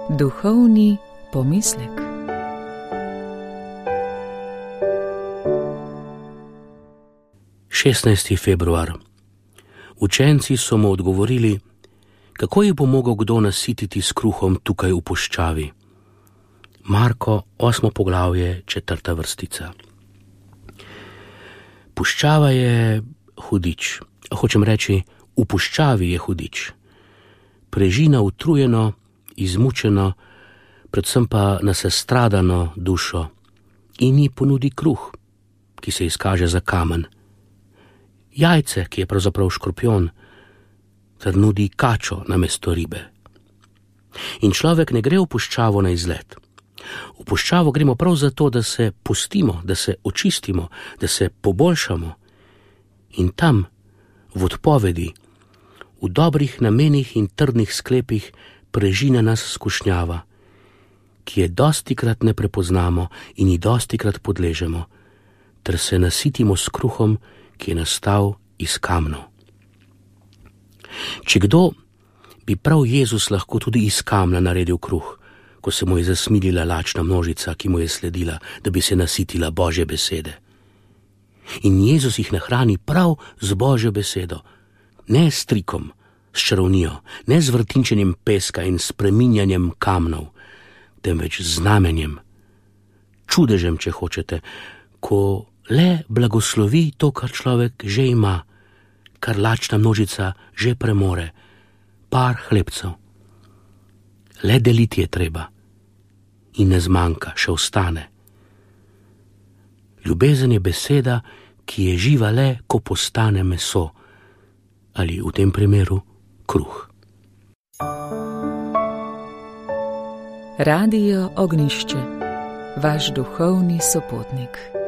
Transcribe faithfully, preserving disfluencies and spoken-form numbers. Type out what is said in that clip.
Duhovni pomislek. šestnajsti februar. Učenci so mu odgovorili, kako jih bo mogel kdo nasititi s kruhom tukaj v puščavi. Marko, osmo poglavje, četrta vrstica. Puščava je hudič, hočem reči, v puščavi je hudič. Prežina utrujeno, izmučeno, predvsem pa nasestradano dušo in ji ponudi kruh, ki se izkaže za kamen. Jajce, ki je pravzaprav škorpion, ter nudi kačo namesto ribe. In človek ne gre v puščavo na izlet. V puščavo gremo prav zato, da se pustimo, da se očistimo, da se poboljšamo. In tam, v odpovedi, v dobrih namenih in trdnih sklepih prežine nas skušnjava, ki je dostikrat ne prepoznamo in ji dostikrat podležemo, ter se nasitimo s kruhom, ki je nastal iz kamnov. Če kdo, bi prav Jezus lahko tudi iz kamna naredil kruh, ko se mu je zasmilila lačna množica, ki mu je sledila, da bi se nasitila Božje besede. In Jezus jih nahrani prav z Božjo besedo, ne s trikom, s čarovnijo, ne z vrtinčenjem peska in spreminjanjem kamnov, temveč z znamenjem, čudežem, če hočete, ko le blagoslovi to, kar človek že ima, kar lačna množica že premore, par hlebcev. Le deliti je treba in ne zmanjka, še ostane. Ljubezen je beseda, ki je živa le, ko postane meso, ali v tem primeru kruh. Radio Ognjišče, vaš duhovni sopotnik.